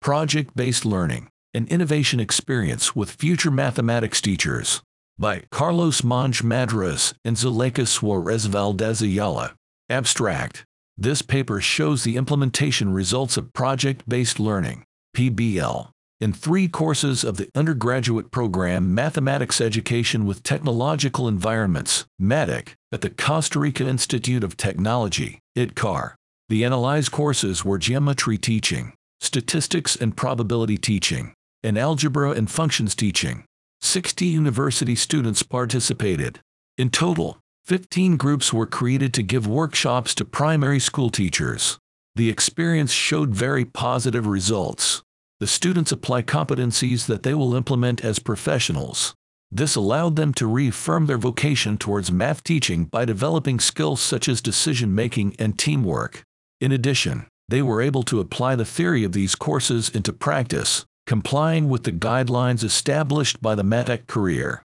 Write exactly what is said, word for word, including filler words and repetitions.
Project-Based Learning, an Innovation Experience with Future Mathematics Teachers, by Carlos Monge Madras and Zuleika Suarez Valdez Ayala. Abstract. This paper shows the implementation results of Project-Based Learning, P B L, in three courses of the undergraduate program Mathematics Education with Technological Environments, MATEC, at the Costa Rica Institute of Technology, I T C A R. The analyzed courses were Geometry Teaching, Statistics and Probability Teaching, and Algebra and Functions Teaching. sixty university students participated. In total, fifteen groups were created to give workshops to primary school teachers. The experience showed very positive results. The students apply competencies that they will implement as professionals. This allowed them to reaffirm their vocation towards math teaching by developing skills such as decision-making and teamwork. In addition, they were able to apply the theory of these courses into practice, complying with the guidelines established by the MATEC career.